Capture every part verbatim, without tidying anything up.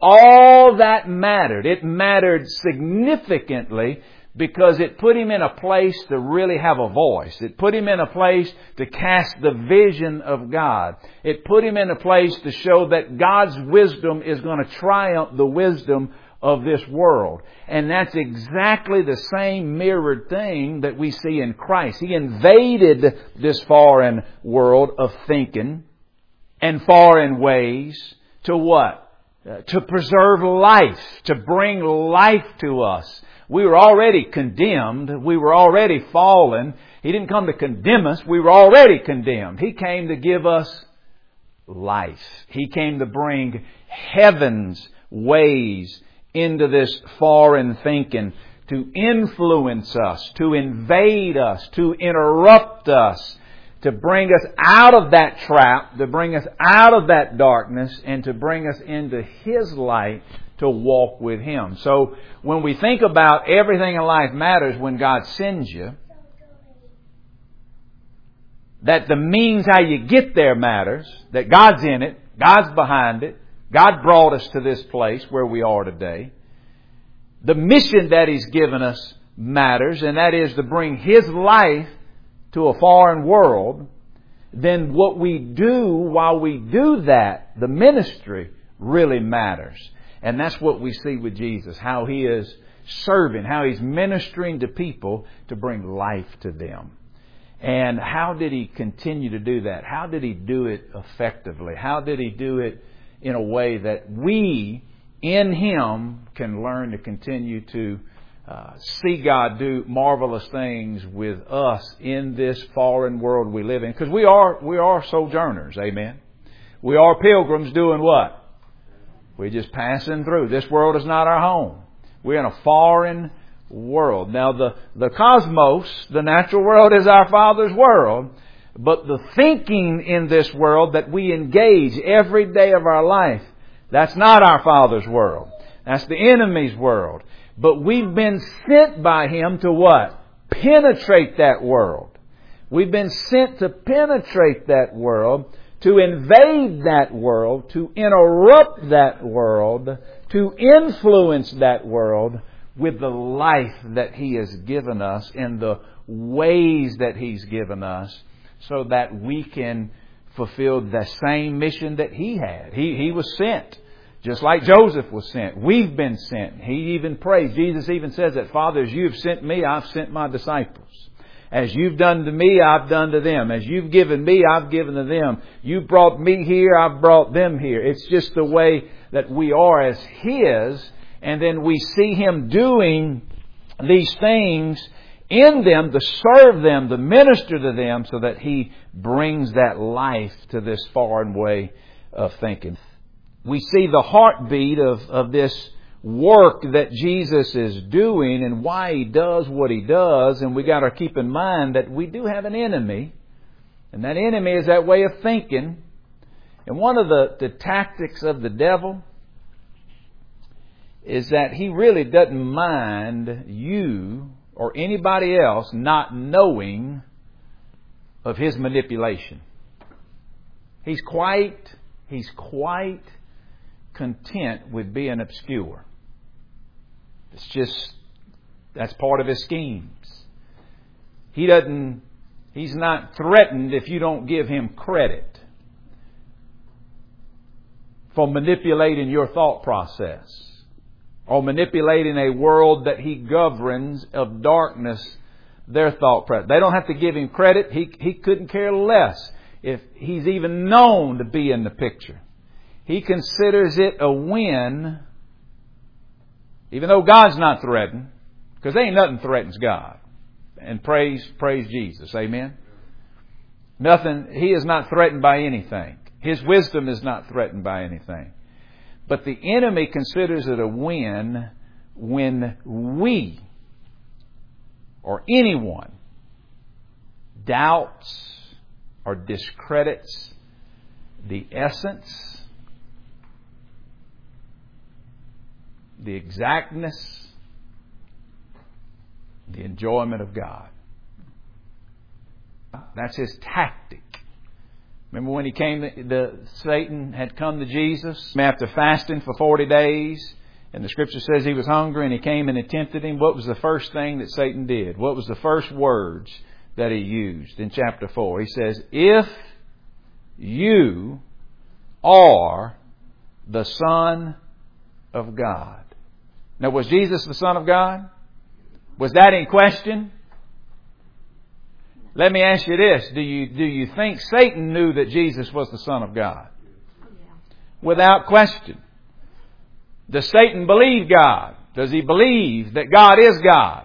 all that mattered. It mattered significantly because it put him in a place to really have a voice. It put him in a place to cast the vision of God. It put him in a place to show that God's wisdom is going to triumph the wisdom of this world. And that's exactly the same mirrored thing that we see in Christ. He invaded this foreign world of thinking and foreign ways to what? Uh, to preserve life, to bring life to us. We were already condemned. We were already fallen. He didn't come to condemn us. We were already condemned. He came to give us life. He came to bring heaven's ways into this foreign thinking, to influence us, to invade us, to interrupt us, to bring us out of that trap, to bring us out of that darkness, and to bring us into His light to walk with Him. So when we think about everything in life matters when God sends you, that the means how you get there matters, that God's in it, God's behind it, God brought us to this place where we are today. The mission that He's given us matters, and that is to bring His life to a foreign world. Then what we do while we do that, the ministry, really matters. And that's what we see with Jesus, how He is serving, how He's ministering to people to bring life to them. And how did He continue to do that? How did He do it effectively? How did He do it in a way that we, in Him, can learn to continue to uh, see God do marvelous things with us in this foreign world we live in? Because we are we are sojourners, amen. We are pilgrims doing what? We're just passing through. This world is not our home. We're in a foreign world. Now, the, the cosmos, the natural world, is our Father's world. But the thinking in this world that we engage every day of our life, that's not our Father's world. That's the enemy's world. But we've been sent by Him to what? Penetrate that world. We've been sent to penetrate that world, to invade that world, to interrupt that world, to influence that world with the life that He has given us and the ways that He's given us, so that we can fulfill the same mission that He had. He, he was sent, just like Joseph was sent. We've been sent. He even prays. Jesus even says that, Father, as you've sent me, I've sent my disciples. As you've done to me, I've done to them. As you've given me, I've given to them. You brought me here, I've brought them here. It's just the way that we are as His. And then we see Him doing these things in them to serve them, to minister to them, so that He brings that life to this foreign way of thinking. We see the heartbeat of, of this work that Jesus is doing and why He does what He does. And we got to keep in mind that we do have an enemy. And that enemy is that way of thinking. And one of the, the tactics of the devil is that he really doesn't mind you or anybody else not knowing of his manipulation. He's quite, he's quite content with being obscure. It's just, that's part of his schemes. He doesn't, he's not threatened if you don't give him credit for manipulating your thought process, or manipulating a world that he governs of darkness, their thought process. They don't have to give him credit. He, he couldn't care less if he's even known to be in the picture. He considers it a win, even though God's not threatened, because there ain't nothing threatens God. And praise, praise Jesus. Amen. Nothing, He is not threatened by anything. His wisdom is not threatened by anything. But the enemy considers it a win when we or anyone doubts or discredits the essence, the exactness, the enjoyment of God. That's his tactic Remember when he came, the, the Satan had come to Jesus after fasting for forty days, and the Scripture says he was hungry, and he came and he tempted him. What was the first thing that Satan did? What was the first words that he used in chapter four? He says, "If you are the Son of God." Now, was Jesus the Son of God? Was that in question? Let me ask you this. Do you, do you think Satan knew that Jesus was the Son of God? Without question. Does Satan believe God? Does he believe that God is God?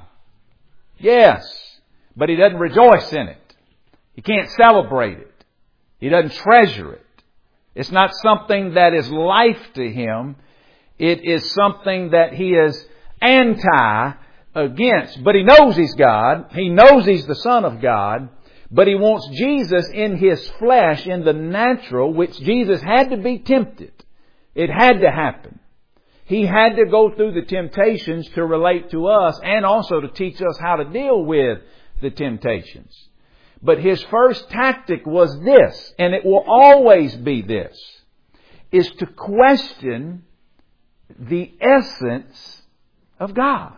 Yes. But he doesn't rejoice in it. He can't celebrate it. He doesn't treasure it. It's not something that is life to him. It is something that he is anti against. But he knows he's God. He knows he's the Son of God. But he wants Jesus in his flesh, in the natural, which Jesus had to be tempted. It had to happen. He had to go through the temptations to relate to us and also to teach us how to deal with the temptations. But his first tactic was this, and it will always be this, is to question the essence of God.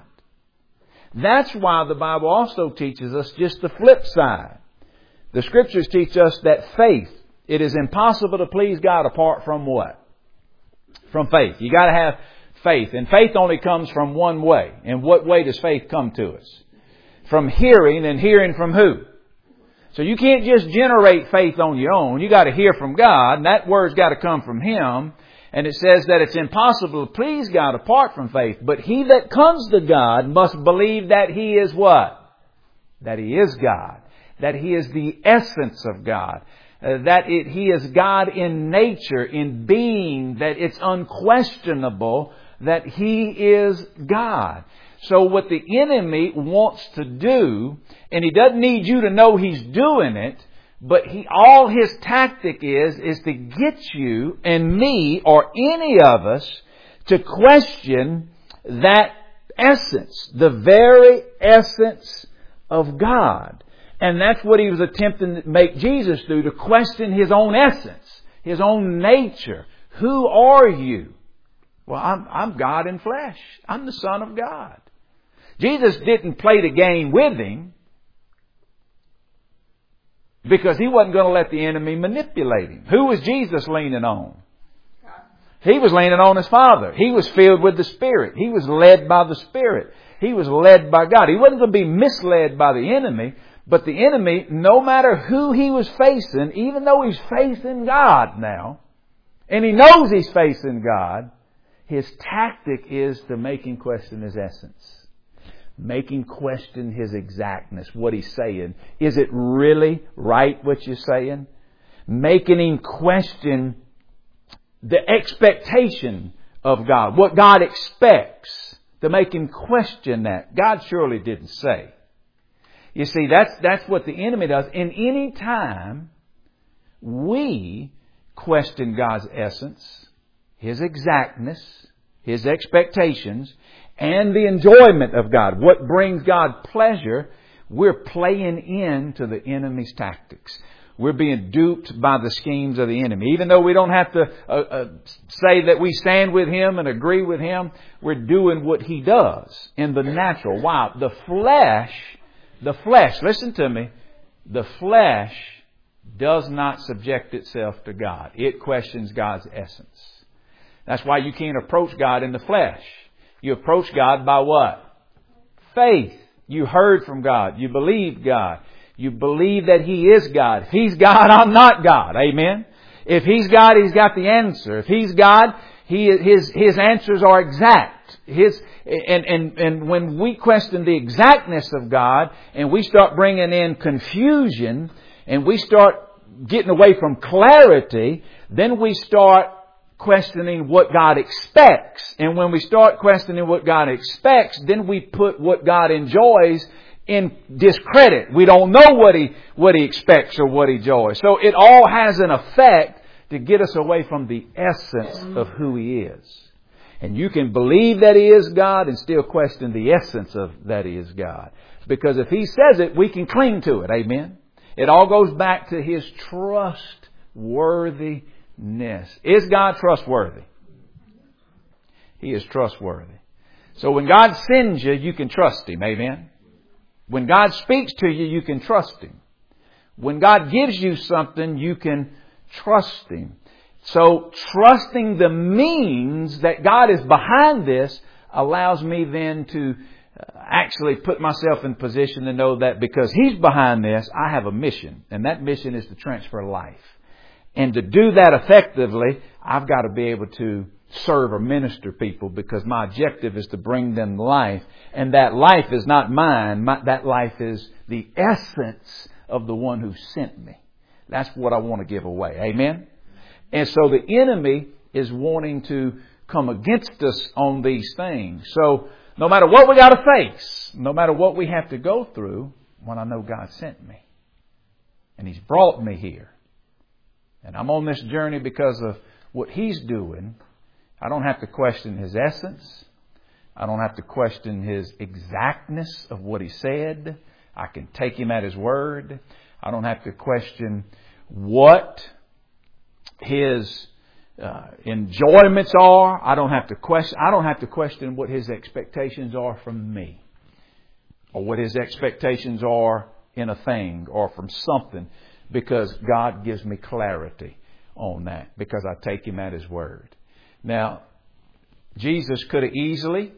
That's why the Bible also teaches us just the flip side. The Scriptures teach us that faith, it is impossible to please God apart from what? From faith. You got to have faith. And faith only comes from one way. And what way does faith come to us? From hearing, and hearing from who? So you can't just generate faith on your own. You got to hear from God, and that word's got to come from Him. And it says that it's impossible to please God apart from faith. But he that comes to God must believe that He is what? That He is God. That He is the essence of God. Uh, that it, He is God in nature, in being, that it's unquestionable that He is God. So what the enemy wants to do, and he doesn't need you to know he's doing it, but he, all his tactic is, is to get you and me or any of us to question that essence, the very essence of God. And that's what he was attempting to make Jesus do, to question His own essence, His own nature. Who are you? Well, I'm, I'm God in flesh. I'm the Son of God. Jesus didn't play the game with Him because He wasn't going to let the enemy manipulate Him. Who was Jesus leaning on? He was leaning on His Father. He was filled with the Spirit. He was led by the Spirit. He was led by God. He wasn't going to be misled by the enemy. But the enemy, no matter who he was facing, even though he's facing God now, and he knows he's facing God, his tactic is to make him question His essence. Make him question His exactness, what He's saying. Is it really right what you're saying? Making him question the expectation of God, what God expects, to make him question that. God surely didn't say. You see, that's, that's what the enemy does. And any time we question God's essence, His exactness, His expectations, and the enjoyment of God, what brings God pleasure, we're playing into the enemy's tactics. We're being duped by the schemes of the enemy. Even though we don't have to uh, uh, say that we stand with him and agree with him, we're doing what he does in the natural. Wow, the flesh, the flesh, listen to me, the flesh does not subject itself to God. It questions God's essence. That's why you can't approach God in the flesh. You approach God by what? Faith. You heard from God. You believed God. You believe that He is God. If He's God, I'm not God. Amen? If He's God, He's got the answer. If He's God, He His His answers are exact. His and and and when we question the exactness of God, and we start bringing in confusion, and we start getting away from clarity, then we start questioning what God expects. And when we start questioning what God expects, then we put what God enjoys in discredit. We don't know what He what He expects or what He enjoys. So it all has an effect to get us away from the essence of who He is. And you can believe that He is God and still question the essence of that He is God. Because if He says it, we can cling to it. Amen? It all goes back to His trust Trustworthiness. Is God trustworthy? He is trustworthy. So when God sends you, you can trust Him. Amen? When God speaks to you, you can trust Him. When God gives you something, you can trust Him. So trusting the means that God is behind this allows me then to actually put myself in position to know that because He's behind this, I have a mission. And that mission is to transfer life. And to do that effectively, I've got to be able to serve or minister people because my objective is to bring them life. And that life is not mine. My, that life is the essence of the one who sent me. That's what I want to give away. Amen? And so the enemy is wanting to come against us on these things. So no matter what we got to face, no matter what we have to go through, when I know God sent me and He's brought me here and I'm on this journey because of what He's doing, I don't have to question His essence. I don't have to question His exactness of what He said. I can take Him at His word. I don't have to question what His uh, enjoyments are. I don't have to question. I don't have to question what His expectations are from me, or what His expectations are in a thing or from something, because God gives me clarity on that because I take Him at His word. Now, Jesus could have easily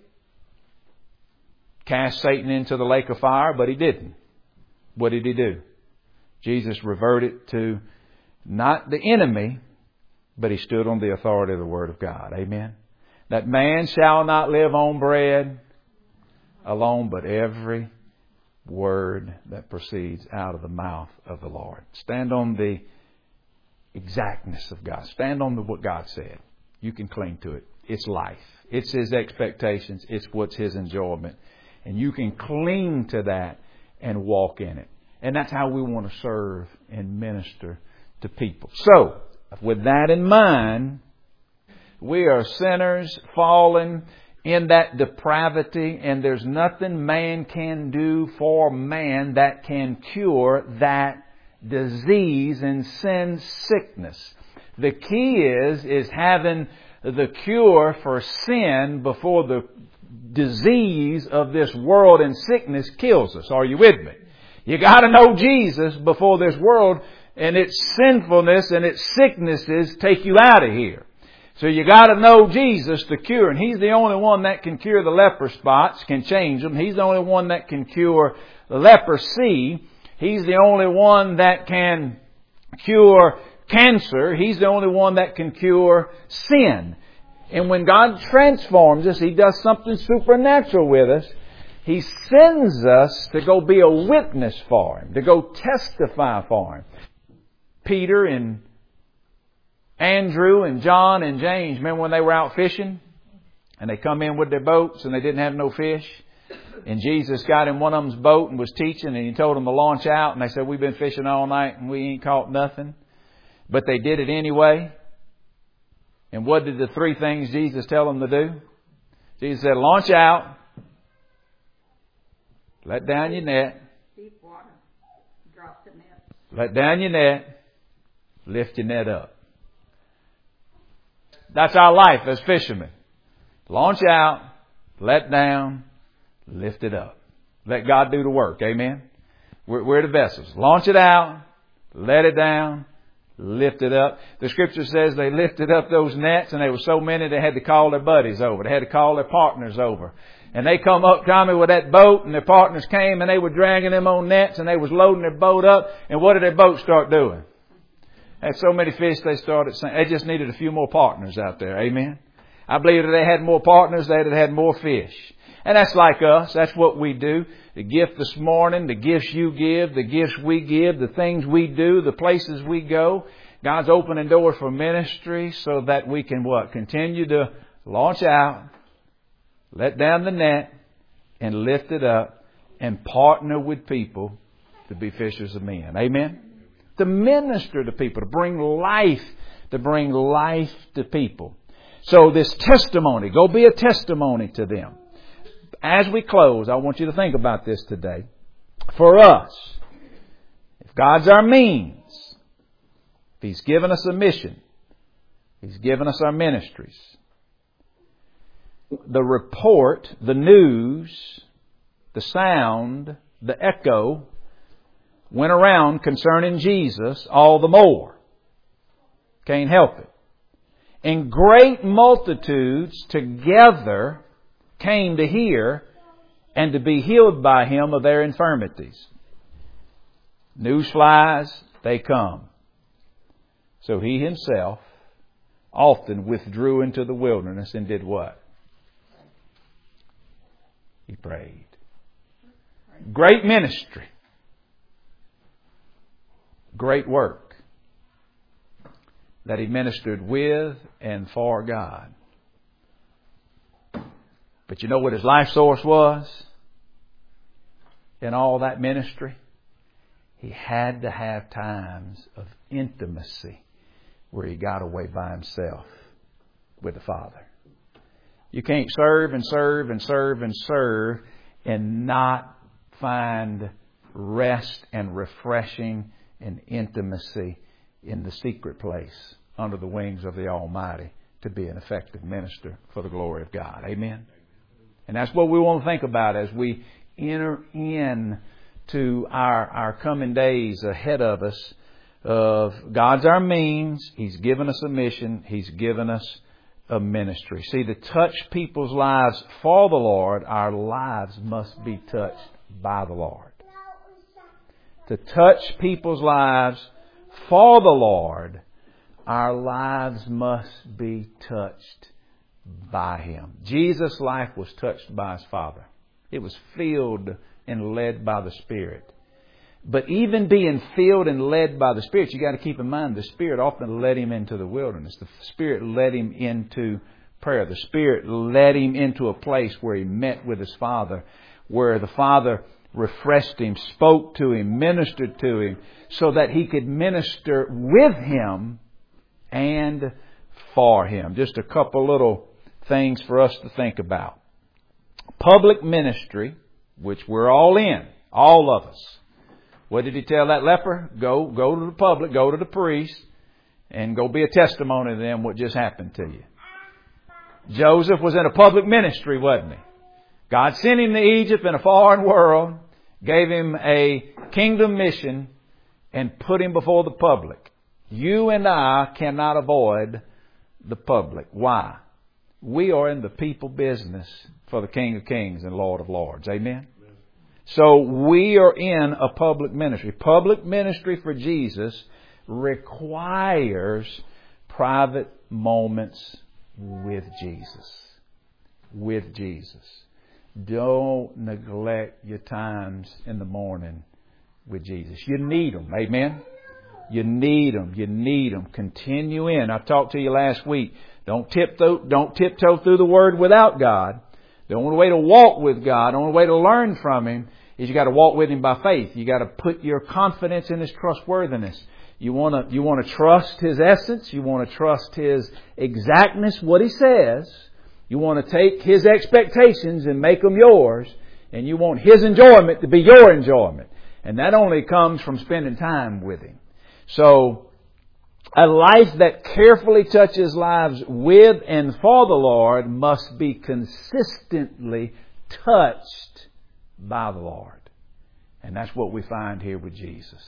cast Satan into the lake of fire, but He didn't. What did He do? Jesus reverted to not the enemy, but He stood on the authority of the Word of God. Amen. That man shall not live on bread alone, but every word that proceeds out of the mouth of the Lord. Stand on the exactness of God. Stand on the, what God said. You can cling to it. It's life. It's His expectations. It's what's His enjoyment. And you can cling to that and walk in it. And that's how we want to serve and minister to people. So, with that in mind, we are sinners fallen in that depravity, and there's nothing man can do for man that can cure that disease and sin sickness. The key is, is having the cure for sin before the disease of this world and sickness kills us. Are you with me? You got to know Jesus before this world and its sinfulness and its sicknesses take you out of here. So you got to know Jesus to cure. And He's the only one that can cure the leper spots, can change them. He's the only one that can cure the leprosy. He's the only one that can cure cancer. He's the only one that can cure sin. And when God transforms us, He does something supernatural with us. He sends us to go be a witness for Him, to go testify for Him. Peter and Andrew and John and James, remember when they were out fishing? And they come in with their boats and they didn't have no fish? And Jesus got in one of them's boat and was teaching, and He told them to launch out. And they said, we've been fishing all night and we ain't caught nothing. But they did it anyway. And what did the three things Jesus tell them to do? Jesus said, launch out. Let down your net. Deep water. Drop the net. Let down your net. Lift your net up. That's our life as fishermen. Launch out. Let down. Lift it up. Let God do the work. Amen. We're, we're the vessels. Launch it out. Let it down. Lift it up. The Scripture says they lifted up those nets, and there were so many they had to call their buddies over. They had to call their partners over. And they come up, Tommy, with that boat, and their partners came, and they were dragging them on nets, and they was loading their boat up. And what did their boat start doing? They had so many fish, they started saying, they just needed a few more partners out there. Amen. I believe if they had more partners, they'd have had more fish. And that's like us. That's what we do. The gift this morning, the gifts you give, the gifts we give, the things we do, the places we go. God's opening doors for ministry so that we can what? Continue to launch out, let down the net, and lift it up, and partner with people to be fishers of men. Amen? To minister to people, to bring life, to bring life to people. So this testimony, go be a testimony to them. As we close, I want you to think about this today. For us, if God's our means, If He's given us a mission, He's given us our ministries. The report, the news, the sound, the echo went around concerning Jesus all the more. Can't help it. And great multitudes together came to hear and to be healed by Him of their infirmities. News flies, they come. So He Himself often withdrew into the wilderness and did what? He prayed. Great ministry. Great work that He ministered with and for God. But you know what His life source was in all that ministry? He had to have times of intimacy where He got away by Himself with the Father. You can't serve and serve and serve and serve and not find rest and refreshing and intimacy in the secret place under the wings of the Almighty to be an effective minister for the glory of God. Amen? And that's what we want to think about as we enter in to our, our coming days ahead of us. Of God's our means. He's given us a mission. He's given us a ministry. See, to touch people's lives for the Lord, our lives must be touched by the Lord. To touch people's lives for the Lord, our lives must be touched by Him. Jesus' life was touched by His Father. It was filled and led by the Spirit. But even being filled and led by the Spirit, you got to keep in mind the Spirit often led Him into the wilderness. The Spirit led Him into prayer. The Spirit led Him into a place where He met with His Father, where the Father refreshed Him, spoke to Him, ministered to Him, so that He could minister with Him and for Him. Just a couple little things for us to think about. Public ministry, which we're all in, all of us. What did He tell that leper? Go, go to the public, go to the priest, and go be a testimony to them what just happened to you. Joseph was in a public ministry, wasn't he? God sent him to Egypt in a foreign world, gave him a kingdom mission, and put him before the public. You and I cannot avoid the public. Why? We are in the people business for the King of Kings and Lord of Lords. Amen? So we are in a public ministry. Public ministry for Jesus requires private moments with Jesus. With Jesus. Don't neglect your times in the morning with Jesus. You need them. Amen? You need them. You need them. Continue in. I talked to you last week. Don't tiptoe, don't tiptoe through the Word without God. The only way to walk with God, the only way to learn from Him is you got to walk with Him by faith. You got to put your confidence in His trustworthiness. You want to, you want to trust His essence. You want to trust His exactness, what He says. You want to take His expectations and make them yours. And you want His enjoyment to be your enjoyment. And that only comes from spending time with Him. So, a life that carefully touches lives with and for the Lord must be consistently touched by the Lord. And that's what we find here with Jesus.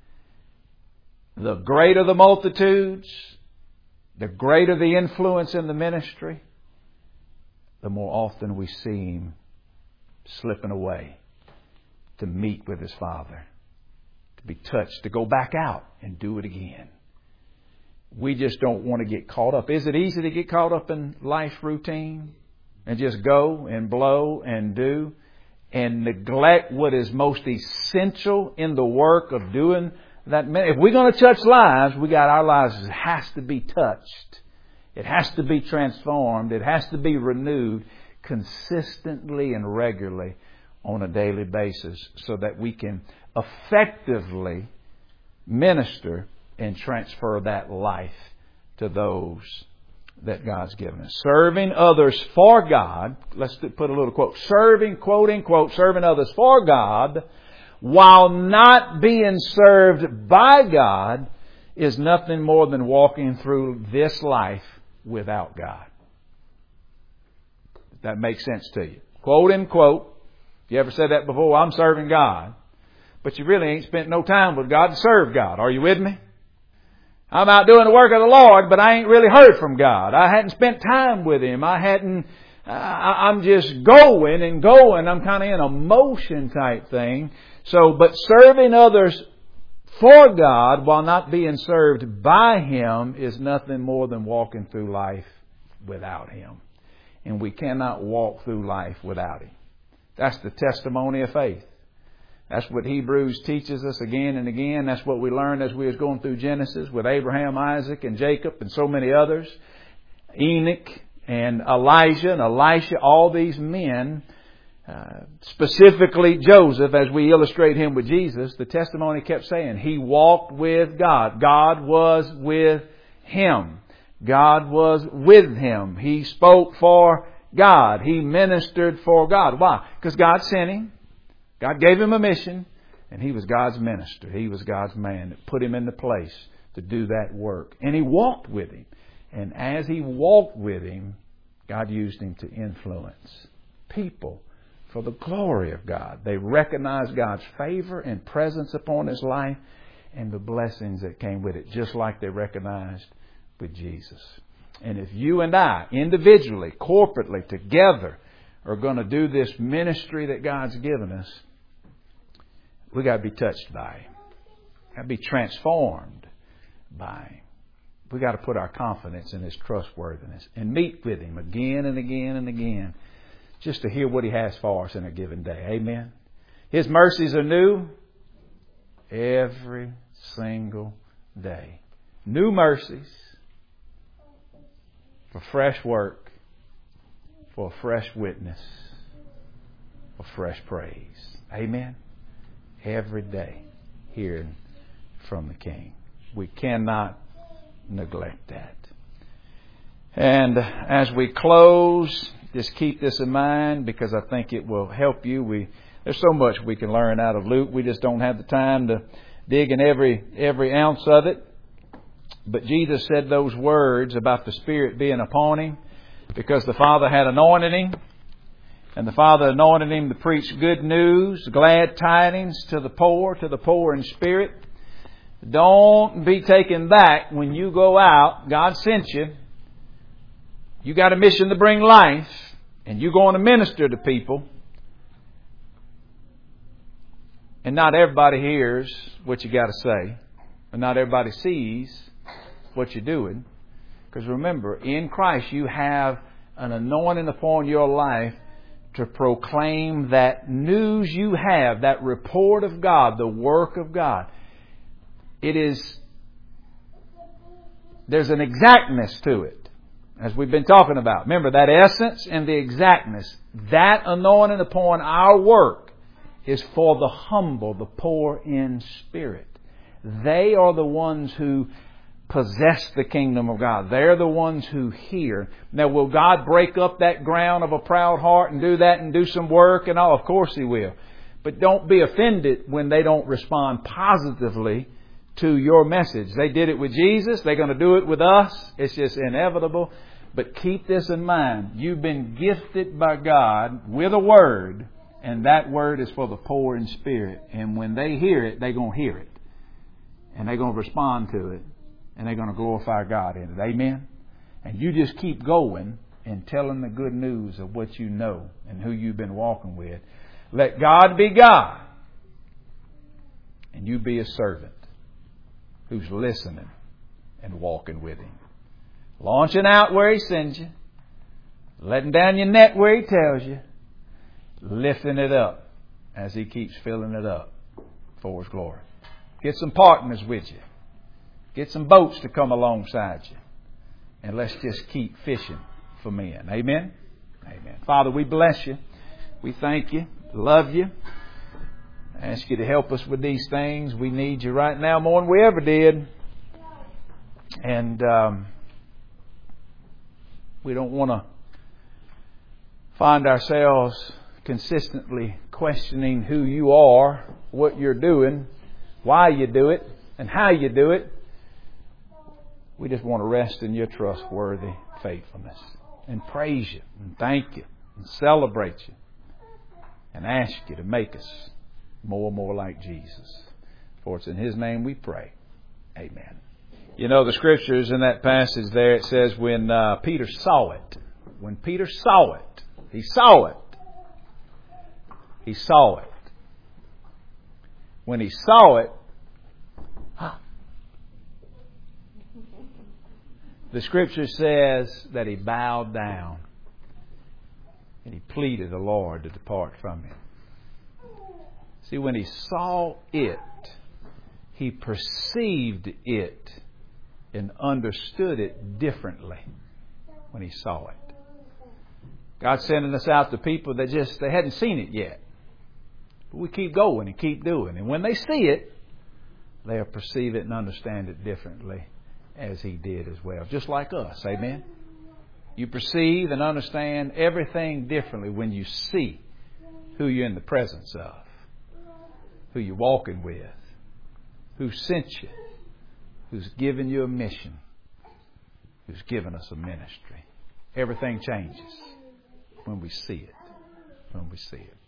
The greater the multitudes, the greater the influence in the ministry, the more often we see Him slipping away to meet with His Father, to be touched, to go back out and do it again. We just don't want to get caught up. Is it easy to get caught up in life routine and just go and blow and do and neglect what is most essential in the work of doing that? If we're going to touch lives, we got our lives. It has to be touched. It has to be transformed. It has to be renewed consistently and regularly on a daily basis so that we can effectively minister and transfer that life to those that God's given us. Serving others for God. Let's put a little quote. Serving, quote unquote, serving others for God while not being served by God is nothing more than walking through this life without God. If that makes sense to you. Quote, unquote. You ever said that before? I'm serving God. But you really ain't spent no time with God to serve God. Are you with me? I'm out doing the work of the Lord, but I ain't really heard from God. I hadn't spent time with Him. I hadn't, uh, I'm just going and going. I'm kind of in a motion type thing. So, but serving others for God while not being served by Him is nothing more than walking through life without Him. And we cannot walk through life without Him. That's the testimony of faith. That's what Hebrews teaches us again and again. That's what we learned as we was going through Genesis with Abraham, Isaac, and Jacob, and so many others. Enoch and Elijah and Elisha, all these men, uh, specifically Joseph, as we illustrate him with Jesus, the testimony kept saying he walked with God. God was with him. God was with him. He spoke for God. He ministered for God. Why? Because God sent him. God gave him a mission, and he was God's minister. He was God's man that put him in the place to do that work. And he walked with him. And as he walked with him, God used him to influence people for the glory of God. They recognized God's favor and presence upon his life and the blessings that came with it, just like they recognized with Jesus. And if you and I, individually, corporately, together, are going to do this ministry that God's given us, we got to be touched by Him. Got to be transformed by Him. We got to put our confidence in His trustworthiness and meet with Him again and again and again, just to hear what He has for us in a given day. Amen. His mercies are new every single day. New mercies for fresh work, for a fresh witness, for fresh praise. Amen. Every day hearing from the King. We cannot neglect that. And as we close, just keep this in mind because I think it will help you. We there's so much we can learn out of Luke. We just don't have the time to dig in every every ounce of it. But Jesus said those words about the Spirit being upon Him because the Father had anointed Him. And the Father anointed Him to preach good news, glad tidings to the poor, to the poor in spirit. Don't be taken back when you go out. God sent you. You got a mission to bring life. And you're going to minister to people. And not everybody hears what you got to say. And not everybody sees what you're doing. Because remember, in Christ you have an anointing upon your life to proclaim that news you have, that report of God, the work of God. It is, there's an exactness to it, as we've been talking about. Remember, that essence and the exactness, that anointing upon our work is for the humble, the poor in spirit. They are the ones who possess the kingdom of God. They're the ones who hear. Now, will God break up that ground of a proud heart and do that and do some work and all? Of course He will. But don't be offended when they don't respond positively to your message. They did it with Jesus. They're going to do it with us. It's just inevitable. But keep this in mind. You've been gifted by God with a word, and that word is for the poor in spirit. And when they hear it, they're going to hear it. And they're going to respond to it. And they're going to glorify God in it. Amen? And you just keep going and telling the good news of what you know and who you've been walking with. Let God be God. And you be a servant who's listening and walking with Him. Launching out where He sends you. Letting down your net where He tells you. Lifting it up as He keeps filling it up for His glory. Get some partners with you. Get some boats to come alongside you. And let's just keep fishing for men. Amen? Amen. Father, we bless You. We thank You. Love You. I ask You to help us with these things. We need You right now more than we ever did. And um, we don't want to find ourselves consistently questioning who You are, what You're doing, why You do it, and how You do it. We just want to rest in your trustworthy faithfulness and praise you and thank you and celebrate you and ask you to make us more and more like Jesus. For it's in His name we pray. Amen. You know, the Scriptures in that passage there, it says when uh, Peter saw it, when Peter saw it, he saw it. He saw it. When he saw it, the Scripture says that he bowed down and he pleaded the Lord to depart from him. See, when he saw it, he perceived it and understood it differently when he saw it. God's sending us out to people that just, they hadn't seen it yet. But we keep going and keep doing. And when they see it, they'll perceive it and understand it differently as He did as well. Just like us. Amen? You perceive and understand everything differently when you see who you're in the presence of, who you're walking with, who sent you, who's given you a mission, who's given us a ministry. Everything changes when we see it. When we see it.